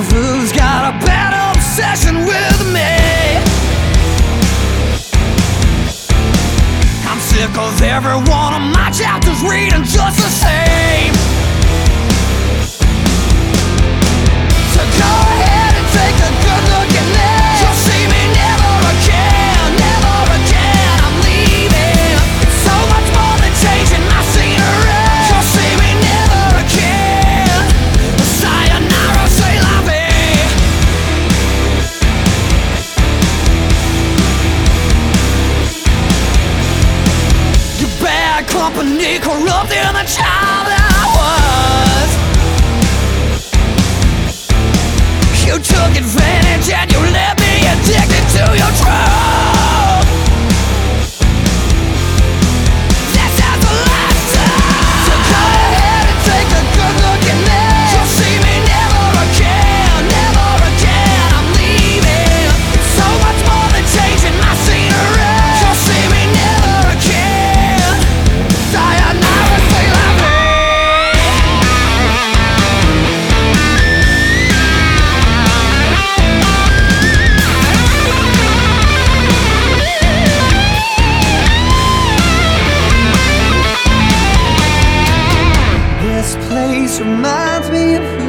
who's got a bad obsession with me. I'm sick of every one of my chapters reading just the same. So go ahead and take a good look at me. You'll see me never again, never again. I'm leaving. It's so much more than changing my scenery. You'll see me never again. Sayonara, say la vie. You bad company, corrupting the child I was. You took advantage and you left me addicted to your drug. This is the last time. So go ahead and take a good look at me. You'll see me never again, never again. I'm leaving. It's so much more than changing my scenery. You'll see me never again. Sayonara, say la vie. This place reminds me of